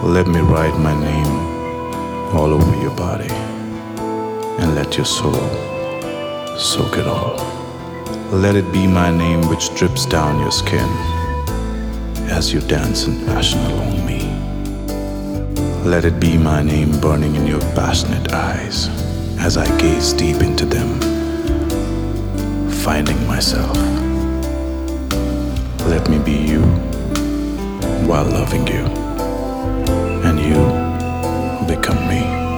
Let me write my name all over your body and let your soul soak it all. Let it be my name which drips down your skin as you dance in passion along me. Let it be my name burning in your passionate eyes as I gaze deep into them, finding myself. Let me be you while loving you, and you become me.